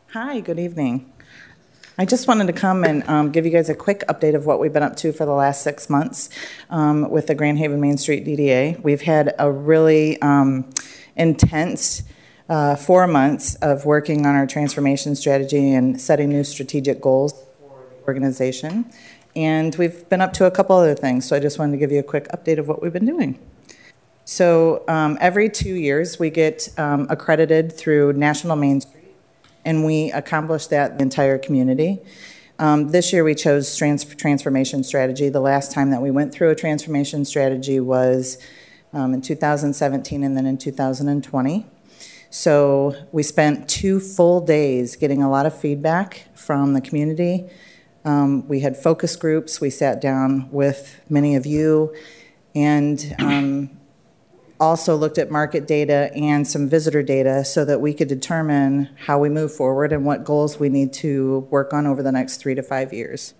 Hi, good evening. I just wanted to come and give you guys a quick update of what we've been up to for the last 6 months with the Grand Haven Main Street DDA. We've had a really intense 4 months of working on our transformation strategy and setting new strategic goals for the organization. And we've been up to a couple other things, so I just wanted to give you a quick update of what we've been doing. So every 2 years, we get accredited through National Main Street, and we accomplish that in the entire community. This year we chose transformation strategy. The last time that we went through a transformation strategy was in 2017 and then in 2020. So we spent 2 full days getting a lot of feedback from the community. We had focus groups. We sat down with many of you and also looked at market data and some visitor data so that we could determine how we move forward and what goals we need to work on over the next 3 to 5 years.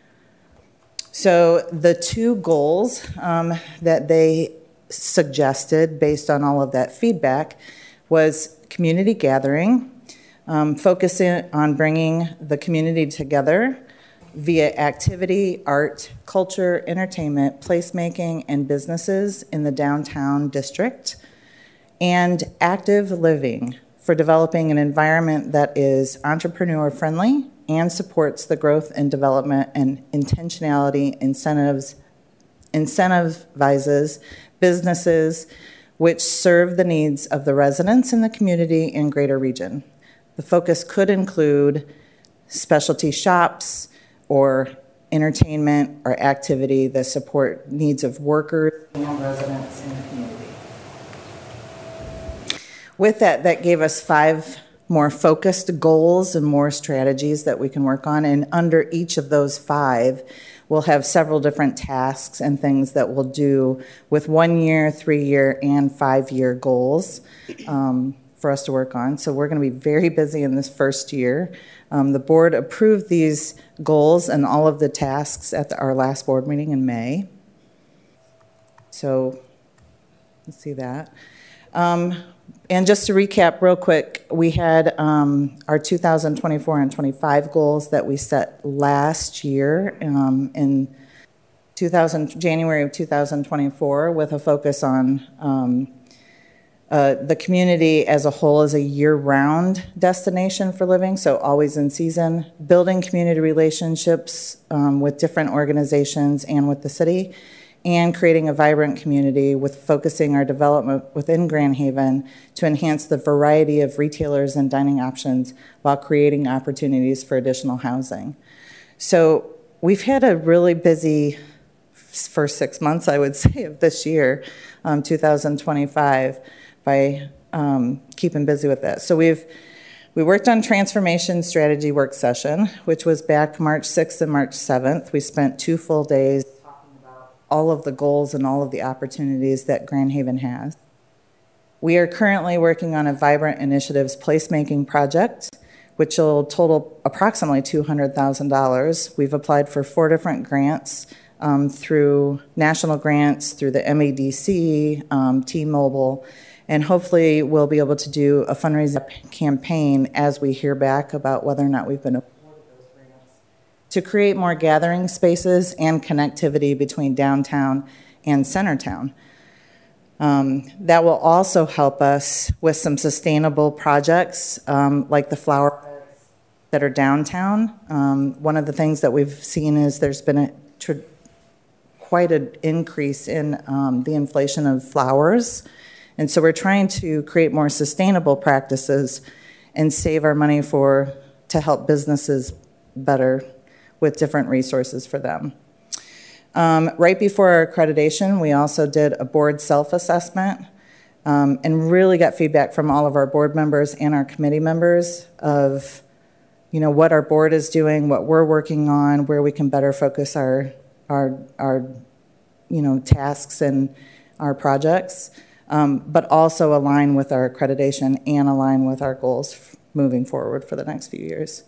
So the 2 goals that they suggested based on all of that feedback was community gathering, focusing on bringing the community together via activity, art, culture, entertainment, placemaking, and businesses in the downtown district, and active living for developing an environment that is entrepreneur-friendly and supports the growth and development and intentionality incentivizes businesses which serve the needs of the residents in the community and greater region. The focus could include specialty shops, or entertainment or activity that support needs of workers and residents in the community. With that, that gave us 5 more focused goals and more strategies that we can work on, and under each of those 5, we'll have several different tasks and things that we'll do with 1-year, 3-year, and 5-year goals for us to work on. So we're going to be very busy in this first year. The board approved these goals and all of the tasks at our last board meeting in May. So let's see that. And just to recap real quick, we had our 2024 and 25 goals that we set last year in January of 2024 with a focus on the community as a whole is a year-round destination for living, so always in season, building community relationships with different organizations and with the city, and creating a vibrant community with focusing our development within Grand Haven to enhance the variety of retailers and dining options while creating opportunities for additional housing. So we've had a really busy first 6 months, I would say, of this year, 2025. By keeping busy with that. So we worked on transformation strategy work session, which was back March 6th and March 7th. We spent 2 full days talking about all of the goals and all of the opportunities that Grand Haven has. We are currently working on a Vibrant Initiatives placemaking project, which will total approximately $200,000. We've applied for 4 different grants through national grants, through the MEDC, T-Mobile, and hopefully we'll be able to do a fundraising campaign as we hear back about whether or not we've been awarded those grants to create more gathering spaces and connectivity between downtown and Centertown. That will also help us with some sustainable projects like the flower beds that are downtown. One of the things that we've seen is there's been quite an increase in the inflation of flowers. And so we're trying to create more sustainable practices and save our money to help businesses better with different resources for them. Right before our accreditation, we also did a board self-assessment and really got feedback from all of our board members and our committee members of, what our board is doing, what we're working on, where we can better focus our tasks and our projects. But also align with our accreditation and align with our goals moving forward for the next few years.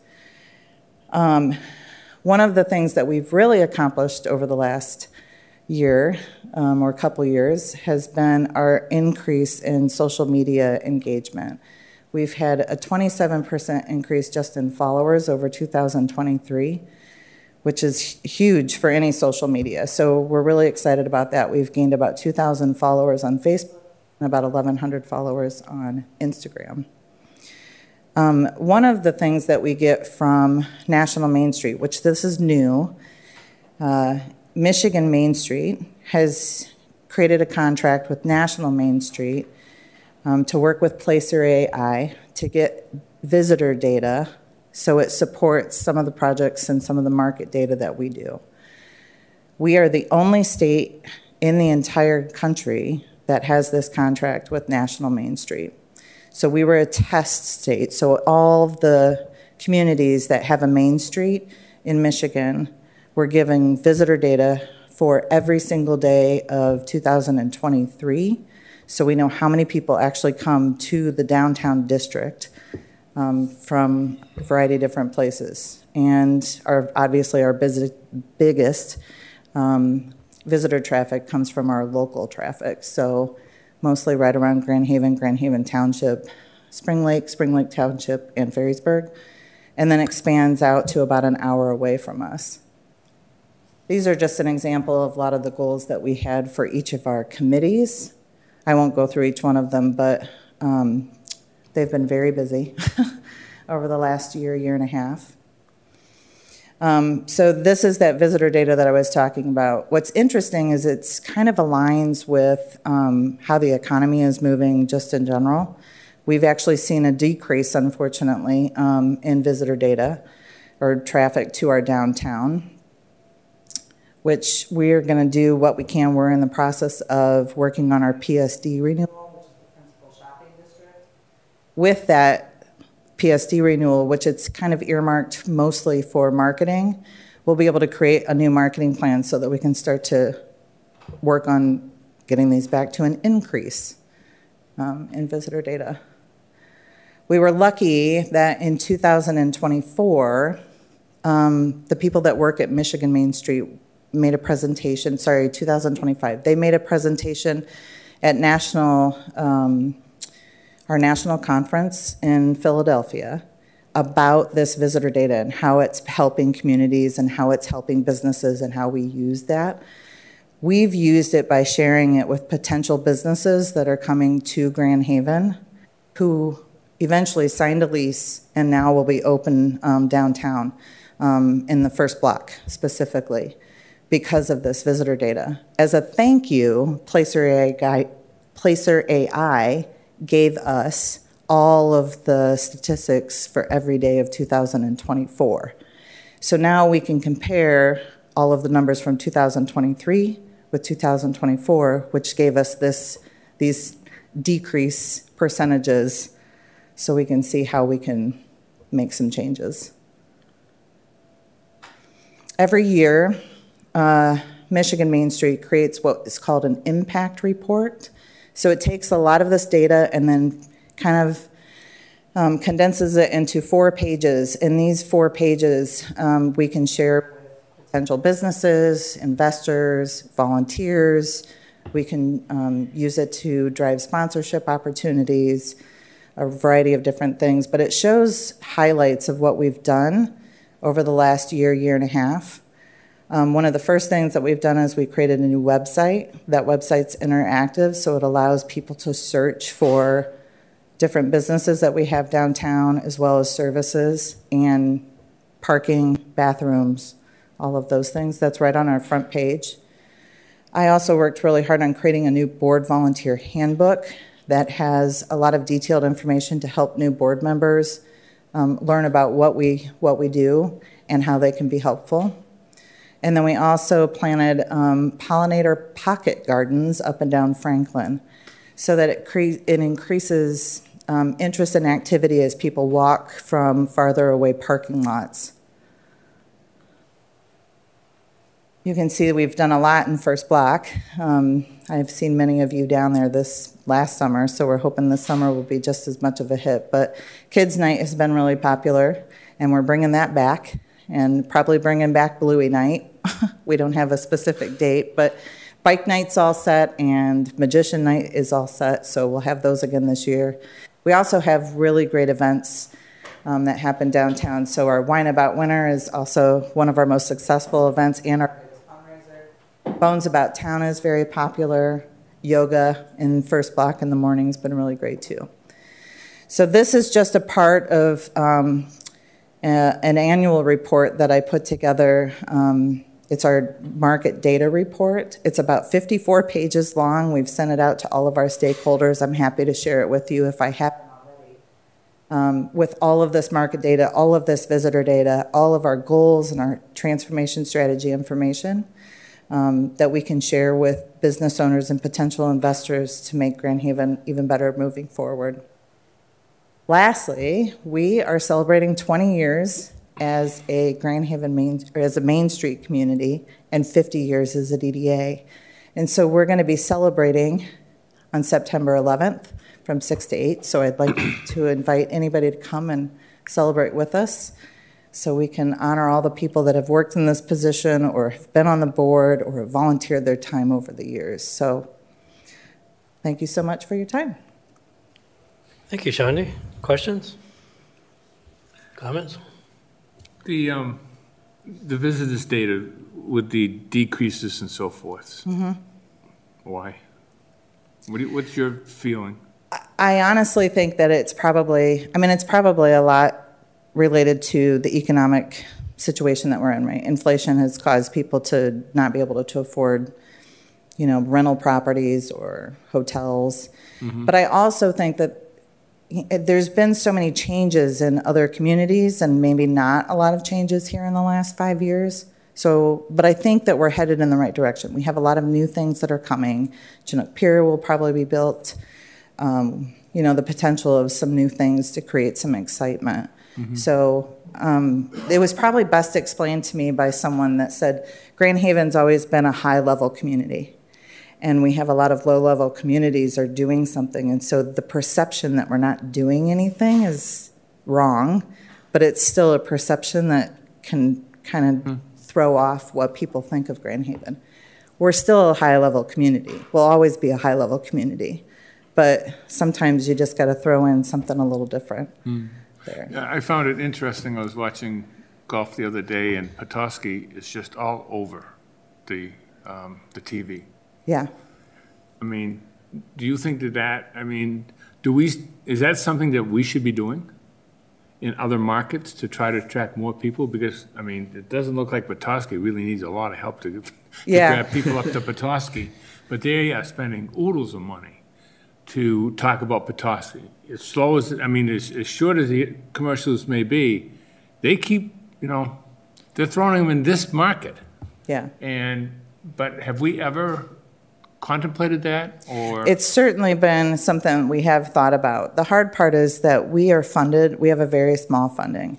One of the things that we've really accomplished over the last year or couple years has been our increase in social media engagement. We've had a 27% increase just in followers over 2023, which is huge for any social media. So we're really excited about that. We've gained about 2,000 followers on Facebook and about 1,100 followers on Instagram. One of the things that we get from National Main Street, which this is new, Michigan Main Street has created a contract with National Main Street to work with Placer AI to get visitor data so it supports some of the projects and some of the market data that we do. We are the only state in the entire country that has this contract with National Main Street. So we were a test state. So all of the communities that have a Main Street in Michigan were giving visitor data for every single day of 2023. So we know how many people actually come to the downtown district from a variety of different places. And obviously our biggest visitor traffic comes from our local traffic. So mostly right around Grand Haven Township, Spring Lake Township, and Ferrysburg, and then expands out to about an hour away from us. These are just an example of a lot of the goals that we had for each of our committees. I won't go through each one of them, but they've been very busy over the last year and a half. So this is that visitor data that I was talking about. What's interesting is it's kind of aligns with how the economy is moving just in general. We've actually seen a decrease, unfortunately, in visitor data or traffic to our downtown, which we're going to do what we can. We're in the process of working on our PSD renewal, which is the principal shopping district. With that PSD renewal, which it's kind of earmarked mostly for marketing, we'll be able to create a new marketing plan so that we can start to work on getting these back to an increase in visitor data. We were lucky that in 2024, the people that work at Michigan Main Street made a presentation, 2025. They made a presentation at our national conference in Philadelphia about this visitor data and how it's helping communities and how it's helping businesses and how we use that. We've used it by sharing it with potential businesses that are coming to Grand Haven who eventually signed a lease and now will be open downtown in the first block specifically because of this visitor data. As a thank you, Placer AI gave us all of the statistics for every day of 2024. So now we can compare all of the numbers from 2023 with 2024, which gave us these decrease percentages so we can see how we can make some changes. Every year, Michigan Main Street creates what is called an impact report. So it takes a lot of this data and then kind of condenses it into 4 pages. In these 4 pages, we can share with potential businesses, investors, volunteers. We can use it to drive sponsorship opportunities, a variety of different things. But it shows highlights of what we've done over the last year and a half. One of the first things that we've done is we created a new website. That website's interactive, so it allows people to search for different businesses that we have downtown, as well as services and parking, bathrooms, all of those things. That's right on our front page. I also worked really hard on creating a new board volunteer handbook that has a lot of detailed information to help new board members learn about what we do and how they can be helpful. And then we also planted pollinator pocket gardens up and down Franklin so that it increases interest and activity as people walk from farther away parking lots. You can see that we've done a lot in First Block. I've seen many of you down there this last summer, so we're hoping this summer will be just as much of a hit. But Kids Night has been really popular, and we're bringing that back, and probably bringing back Bluey Night. We don't have a specific date, but Bike Night's all set, and Magician Night is all set, so we'll have those again this year. We also have really great events that happen downtown. So our Wine About Winter is also one of our most successful events, and our biggest fundraiser. Bones About Town is very popular. Yoga in First Block in the morning has been really great too. So this is just a part of an annual report that I put together. It's our market data report. It's about 54 pages long. We've sent it out to all of our stakeholders. I'm happy to share it with you if I haven't already. With all of this market data, all of this visitor data, all of our goals and our transformation strategy information that we can share with business owners and potential investors to make Grand Haven even better moving forward. Lastly, we are celebrating 20 years as a Grand Haven as a Main Street community and 50 years as a DDA. And so we're going to be celebrating on September 11th from 6 to 8. So I'd like to invite anybody to come and celebrate with us so we can honor all the people that have worked in this position or have been on the board or have volunteered their time over the years. So thank you so much for your time. Thank you, Shandi. Questions? Comments? The visitors data with the decreases and so forth. Mm-hmm. Why? What's your feeling? I honestly think that it's probably a lot related to the economic situation that we're in, right? Inflation has caused people to not be able to afford, rental properties or hotels. Mm-hmm. But I also think that there's been so many changes in other communities and maybe not a lot of changes here in the last 5 years. But I think that we're headed in the right direction. We have a lot of new things that are coming. Chinook Pier will probably be built. The potential of some new things to create some excitement. Mm-hmm. So it was probably best explained to me by someone that said, Grand Haven's always been a high-level community. And we have a lot of low-level communities are doing something. And so the perception that we're not doing anything is wrong, but it's still a perception that can kind of throw off what people think of Grand Haven. We're still a high-level community. We'll always be a high-level community. But sometimes you just got to throw in something a little different there. Yeah, I found it interesting. I was watching golf the other day, and Petoskey is just all over the TV. Yeah. I mean, do you think is that something that we should be doing in other markets to try to attract more people? Because, it doesn't look like Petoskey really needs a lot of help to grab people up to Petoskey. But they are spending oodles of money to talk about Petoskey. As slow as, as short as the commercials may be, they keep, they're throwing them in this market. Yeah. But have we ever contemplated that, or? It's certainly been something we have thought about. The hard part is that we have a very small funding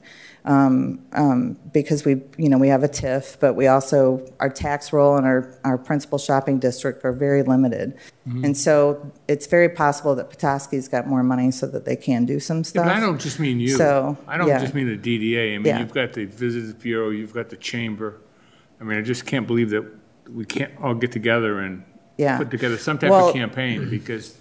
because we have a TIF, but we also, our tax roll and our principal shopping district are very limited. Mm-hmm. And so it's very possible that Petoskey's got more money so that they can do some stuff. Yeah, but I don't just mean you. I don't just mean the DDA. You've got the Visitors Bureau, you've got the Chamber. I just can't believe that we can't all get together and put together some type of campaign, because,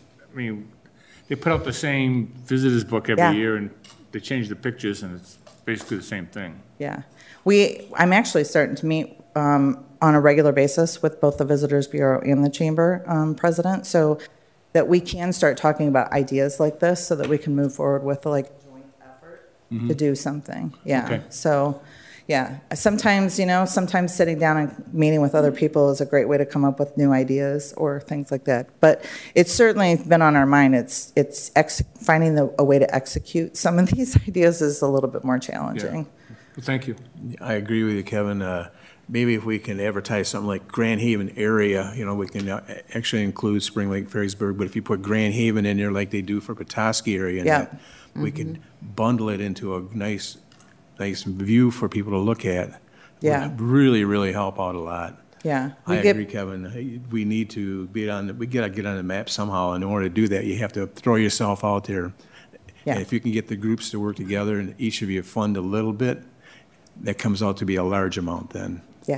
they put out the same visitors book every year, and they change the pictures, and it's basically the same thing. Yeah. I'm actually starting to meet on a regular basis with both the Visitors Bureau and the Chamber president, so that we can start talking about ideas like this so that we can move forward with a joint effort to do something. Yeah. Okay. So, yeah, sometimes sitting down and meeting with other people is a great way to come up with new ideas or things like that. But it's certainly been on our mind. It's finding a way to execute some of these ideas is a little bit more challenging. Yeah. Well, thank you. I agree with you, Kevin. Maybe if we can advertise something like Grand Haven area, we can actually include Spring Lake, Ferrisburg, but if you put Grand Haven in there like they do for Petoskey area, we can bundle it into a nice view for people to look at. Yeah. Would really, really help out a lot. Yeah. I agree, Kevin. We need to we got to get on the map somehow. And in order to do that, you have to throw yourself out there. Yeah. And if you can get the groups to work together and each of you fund a little bit, that comes out to be a large amount then. Yeah.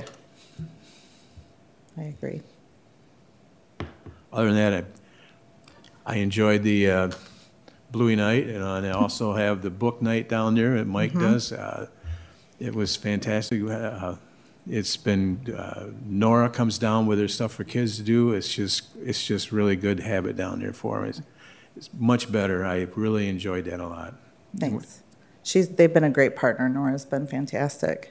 I agree. Other than that, I enjoyed the Bluey Night, and I also have the book night down there that Mike does. It was fantastic. It's been, Nora comes down with her stuff for kids to do. It's just really good to have it down there for them. It's much better. I really enjoyed that a lot. Thanks. They've been a great partner. Nora's been fantastic.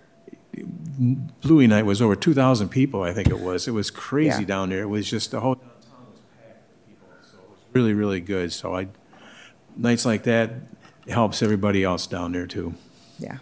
Bluey Night was over 2,000 people, I think it was. It was crazy Yeah. down there. It was just, the whole downtown was packed with people. So it was really, really good. So nights like that helps everybody else down there too. Yeah.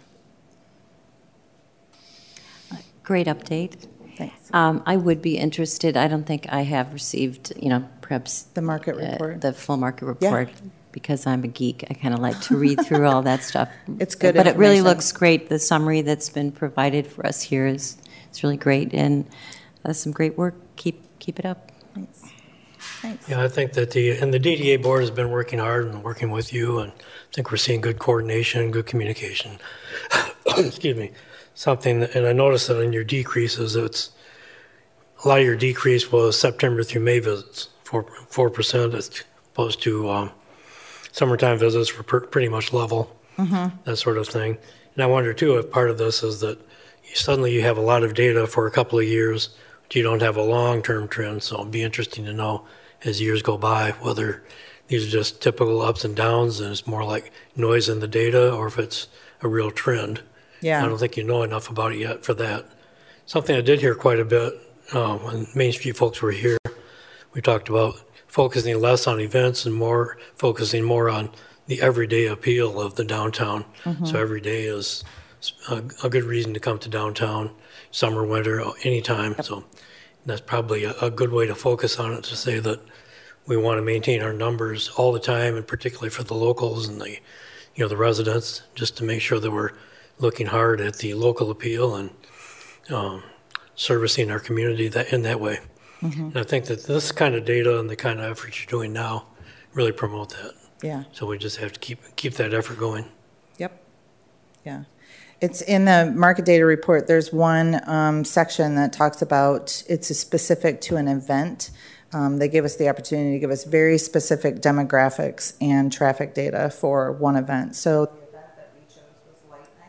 Great update. Thanks. I would be interested, I don't think I have received, perhaps. The market report. The full market Yeah. report, because I'm a geek. I kind of like to read through all that stuff. It's good But it really information. looks great. The summary that's been provided for us here is really great, and some great work. Keep it up. Thanks. Thanks. Yeah, I think that the DDA board has been working hard and working with you, and I think we're seeing good coordination, good communication. Excuse me. And I noticed that in your decreases, a lot of your decrease was September through May visits, 4% as opposed to summertime visits were pretty much level, that sort of thing. And I wonder too if part of this is that suddenly you have a lot of data for a couple of years, but you don't have a long-term trend. So it'd be interesting to know as years go by whether these are just typical ups and downs and it's more like noise in the data, or if it's a real trend. Yeah. I don't think you know enough about it yet for that. Something I did hear quite a bit when Main Street folks were here, we talked about focusing less on events and focusing more on the everyday appeal of the downtown. So every day is a good reason to come to downtown, summer, winter, anytime. So that's probably a good way to focus on it, to say that we want to maintain our numbers all the time, and particularly for the locals and the residents, just to make sure that we're looking hard at the local appeal and servicing our community in that way. And I think that this kind of data and the kind of efforts you're doing now really promote that. Yeah. So we just have to keep that effort going. Yep. Yeah. It's in the market data report. There's one section that talks about it's specific to an event. They gave us the opportunity to give us very specific demographics and traffic data for one event. So the event that we chose was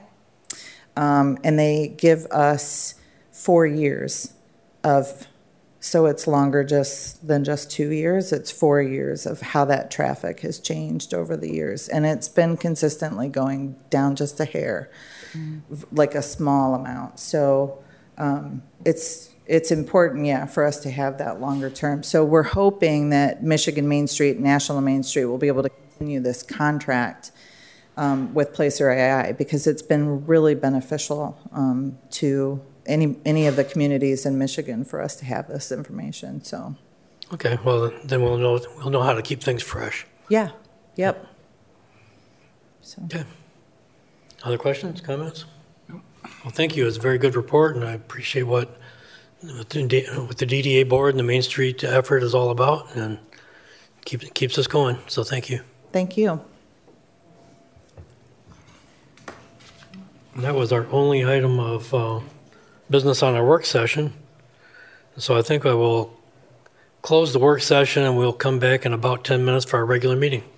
Light Night. And they give us 4 years of, so it's longer than just 2 years. It's 4 years of how that traffic has changed over the years. And it's been consistently going down just a hair, like a small amount. So it's important, yeah, for us to have that longer term. So we're hoping that Michigan Main Street, National Main Street will be able to continue this contract with Placer AI, because it's been really beneficial to any of the communities in Michigan for us to have this information. So Okay, well, then we'll know how to keep things fresh. yeah, yep. So Okay. Other questions, comments? Well, thank you. It's a very good report, and I appreciate what the DDA board and the Main Street effort is all about, and keeps us going. So thank you. thank you. And that was our only item of business on our work session. So I think I will close the work session, and we'll come back in about 10 minutes for our regular meeting.